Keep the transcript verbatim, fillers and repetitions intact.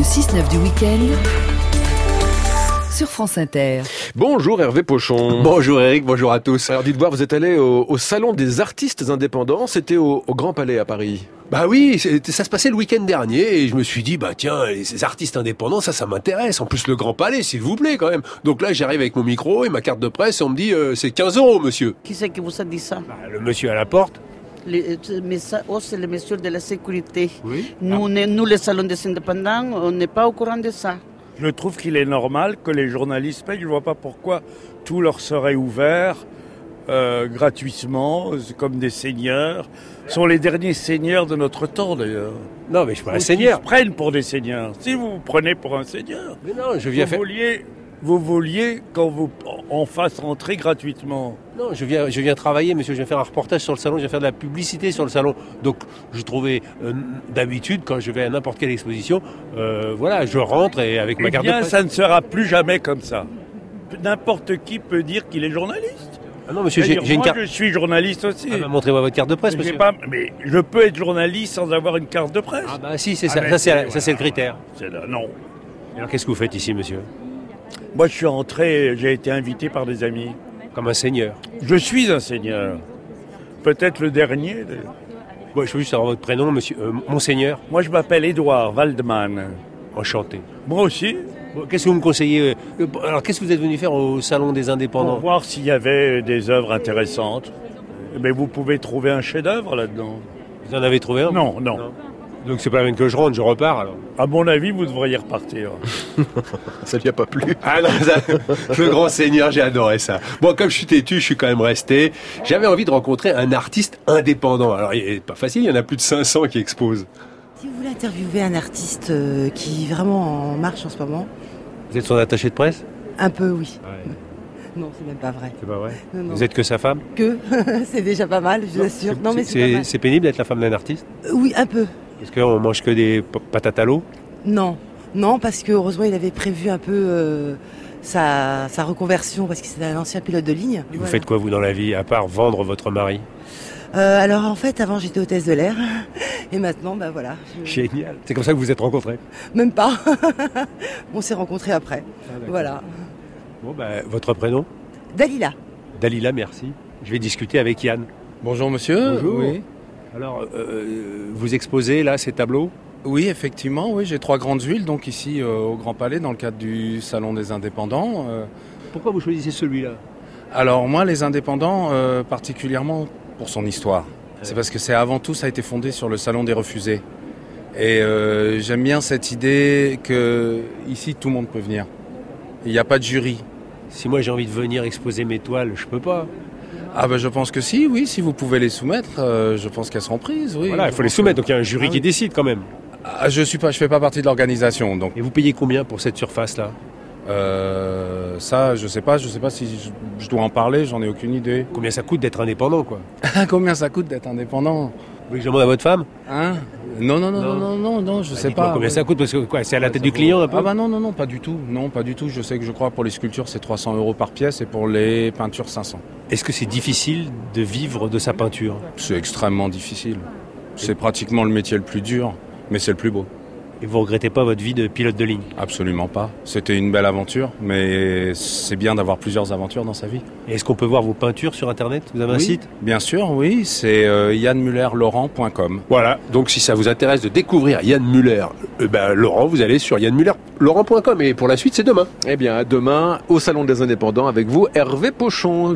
six neuf du week-end sur France Inter. Bonjour Hervé Pochon. Bonjour Eric, bonjour à tous. Alors dites voir, vous êtes allé au, au Salon des artistes indépendants, c'était au, au Grand Palais à Paris. Bah oui, ça se passait le week-end dernier et je me suis dit, bah tiens, ces artistes indépendants, ça, ça m'intéresse. En plus, le Grand Palais, s'il vous plaît, quand même. Donc là, j'arrive avec mon micro et ma carte de presse et on me dit, euh, c'est quinze euros, monsieur. Qui c'est qui vous a dit ça? Bah, le monsieur à la porte. Les, mais ça, oh, c'est le monsieur de la sécurité. Oui. Nous, Ah. on est, nous, les salons des indépendants, on n'est pas au courant de ça. Je trouve qu'il est normal que les journalistes payent. Je ne vois pas pourquoi tout leur serait ouvert euh, gratuitement, comme des seigneurs. Ce sont les derniers seigneurs de notre temps, d'ailleurs. Non, mais je suis pas un Ou seigneur. qui se prennent pour des seigneurs. Si vous vous prenez pour un seigneur, Mais non, je viens vous faire... vouliez, vous vouliez qu'on vous en fasse rentrer gratuitement. Non, je viens, je viens travailler, monsieur. Je viens faire un reportage sur le salon. Je viens faire de la publicité sur le salon. Donc, je trouvais euh, d'habitude quand je vais à n'importe quelle exposition, euh, voilà, je rentre et avec ma Eh carte de bien, presse. ça ne sera plus jamais comme ça. N'importe qui peut dire qu'il est journaliste. Ah non, monsieur, j'ai, C'est-à-dire, j'ai une moi, carte. je suis journaliste aussi. Ah bah, montrez-moi votre carte de presse, J'ai monsieur. pas- mais je peux être journaliste sans avoir une carte de presse. Ah bah si, c'est Ah, ça. mais Ça, c'est, c'est- ça, c'est le critère. C'est là, non. Alors, qu'est-ce que vous faites ici, monsieur? Moi, je suis entré, j'ai été invité par des amis. Comme un seigneur. Je suis un seigneur. Peut-être le dernier. d'ailleurs. Bon, je veux juste savoir votre prénom, monsieur, euh, monseigneur. Moi, je m'appelle Édouard Waldman. Enchanté. Moi aussi, Bon, qu'est-ce que vous me conseillez euh, Alors, qu'est-ce que vous êtes venu faire au Salon des pour Indépendants? voir s'il y avait des œuvres intéressantes. Mais vous pouvez trouver un chef-d'œuvre là-dedans. Vous en avez trouvé un? Non, non. Non. Donc, c'est pas la peine que je rentre, je repars, alors. À mon avis, vous devriez repartir. Ça lui a pas plu. Ah non, ça, le grand seigneur, j'ai adoré ça. Bon, comme je suis têtu, je suis quand même resté. J'avais envie de rencontrer un artiste indépendant. Alors, il est pas facile, il y en a plus de cinq cents qui exposent. Si vous voulez interviewer un artiste euh, qui est vraiment en marche en ce moment, Vous êtes son attaché de presse? un peu oui. Ouais. Non, c'est même pas vrai. C'est pas vrai. Non, non. Vous êtes que sa femme? Que c'est déjà pas mal, je vous assure. Non, mais c'est, pas c'est, mal. c'est pénible d'être la femme d'un artiste? Euh, Oui, un peu. Est-ce qu'on mange que des p- patates à l'eau? Non, non, parce que heureusement il avait prévu un peu euh, sa, sa reconversion parce que c'était un ancien pilote de ligne. Et vous Voilà. faites quoi, vous, dans la vie, à part vendre votre mari? Euh, alors en fait, avant j'étais hôtesse de l'air et maintenant, bah voilà. je- Génial. C'est comme ça que vous vous êtes rencontrés? Même pas. On s'est rencontrés après. d'accord. Voilà. Bon, bah, votre prénom? Dalila. Dalila, merci. Je vais discuter avec Yann. Bonjour monsieur. Bonjour. Oui. Alors, euh, vous exposez là ces tableaux? Oui, effectivement, oui, j'ai trois grandes huiles donc ici euh, au Grand Palais dans le cadre du Salon des Indépendants. Euh, Pourquoi vous choisissez celui-là? alors moi, les Indépendants, euh, particulièrement pour son histoire. C'est parce que c'est avant tout, ça a été fondé sur le Salon des Refusés. Et euh, j'aime bien cette idée que ici tout le monde peut venir. Il n'y a pas de jury. Si moi j'ai envie de venir exposer mes toiles, je peux pas. Ah ben je pense que si, oui, si vous pouvez les soumettre, euh, je pense qu'elles seront prises, oui. Voilà, il faut les soumettre, donc il y a un jury qui décide quand même. Ah, je suis pas, je fais pas partie de l'organisation, donc Et vous payez combien pour cette surface-là? euh, ça, je sais pas, je sais pas si je, je dois en parler, j'en ai aucune idée. Combien ça coûte d'être indépendant, quoi? Combien ça coûte d'être indépendant? Vous voulez que je demande à votre femme? Hein? Non, non, non, Non. non, non, non, non, je Bah, sais dites-moi pas. combien ouais. ça coûte, parce que quoi, c'est à la Ouais, tête ça du vaut- client un peu? Ah bah non, non, non, pas du tout. Non, pas du tout. Je sais que je crois pour les sculptures c'est trois cents euros par pièce et pour les peintures cinq cents. Est-ce que c'est difficile de vivre de sa peinture? C'est extrêmement difficile. C'est pratiquement le métier le plus dur, mais c'est le plus beau. Et vous regrettez pas votre vie de pilote de ligne? Absolument pas. C'était une belle aventure, mais c'est bien d'avoir plusieurs aventures dans sa vie. Et est-ce qu'on peut voir vos peintures sur Internet? Vous avez un Oui, site? bien sûr, oui, c'est euh, yann muller laurent point com. Voilà, donc si ça vous intéresse de découvrir Yann Muller, euh, ben, Laurent, vous allez sur yann muller laurent point com et pour la suite c'est demain. Eh bien, à demain, au Salon des Indépendants avec vous, Hervé Pochon.